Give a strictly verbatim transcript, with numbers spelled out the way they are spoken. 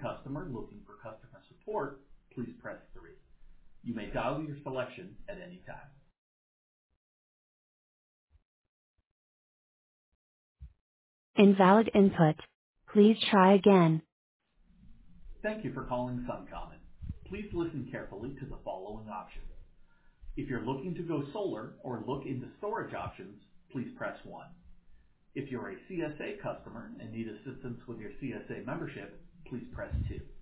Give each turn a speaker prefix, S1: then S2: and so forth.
S1: customer looking for customer support, please press three. You may dial your selection at any time.
S2: Invalid input. Please try again.
S1: Thank you for calling SunCommon. Please listen carefully to the following options. If you're looking to go solar or look into storage options, please press one. If you're a C S A customer and need assistance with your C S A membership, please press two.